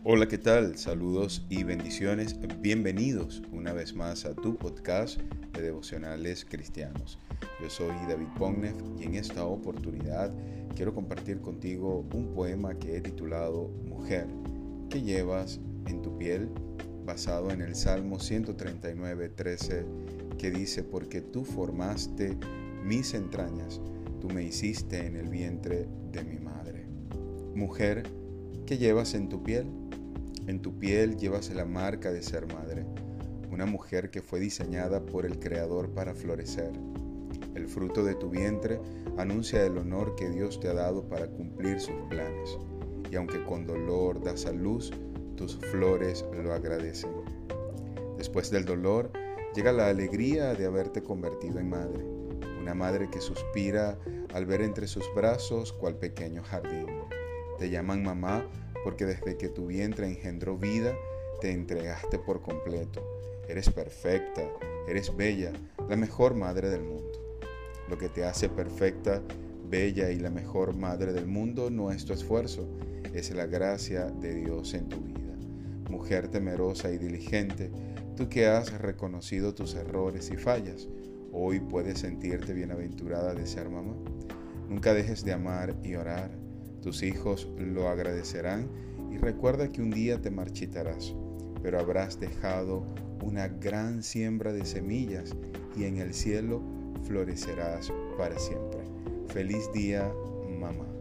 Hola, ¿qué tal? Saludos y bendiciones. Bienvenidos una vez más a tu podcast de devocionales cristianos. Yo soy David Pognev y en esta oportunidad quiero compartir contigo un poema que he titulado Mujer, que llevas en tu piel, basado en el Salmo 139:13, que dice: porque tú formaste mis entrañas, tú me hiciste en el vientre de mi madre. Mujer, ¿qué llevas en tu piel? En tu piel llevas la marca de ser madre, una mujer que fue diseñada por el Creador para florecer. El fruto de tu vientre anuncia el honor que Dios te ha dado para cumplir sus planes. Y aunque con dolor das a luz, tus flores lo agradecen. Después del dolor, llega la alegría de haberte convertido en madre, una madre que suspira al ver entre sus brazos cual pequeño jardín. Te llaman mamá porque desde que tu vientre engendró vida, te entregaste por completo. Eres perfecta, eres bella, la mejor madre del mundo. Lo que te hace perfecta, bella y la mejor madre del mundo no es tu esfuerzo, es la gracia de Dios en tu vida. Mujer temerosa y diligente, tú que has reconocido tus errores y fallas, hoy puedes sentirte bienaventurada de ser mamá. Nunca dejes de amar y orar. Tus hijos lo agradecerán y recuerda que un día te marchitarás, pero habrás dejado una gran siembra de semillas y en el cielo florecerás para siempre. Feliz día, mamá.